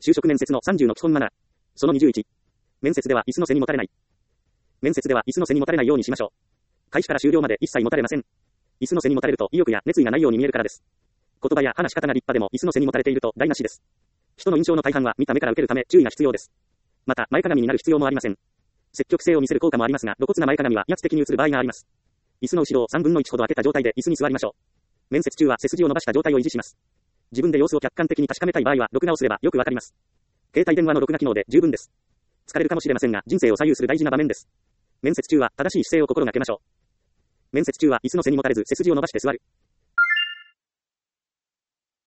就職面接の30の基本マナー。その21。面接では椅子の背にもたれない。面接では椅子の背にもたれないようにしましょう。開始から終了まで一切もたれません。椅子の背にもたれると意欲や熱意がないように見えるからです。言葉や話し方が立派でも椅子の背にもたれていると台無しです。人の印象の大半は見た目から受けるため注意が必要です。また、前かがみになる必要もありません。積極性を見せる効果もありますが、露骨な前かがみは威圧的に映る場合があります。椅子の後ろを3分の1ほど開けた状態で椅子に座りましょう。面接中は背筋を伸ばした状態を維持します。自分で様子を客観的に確かめたい場合は、録画をすればよくわかります。携帯電話の録画機能で十分です。疲れるかもしれませんが、人生を左右する大事な場面です。面接中は正しい姿勢を心がけましょう。面接中は椅子の背にもたれず背筋を伸ばして座る。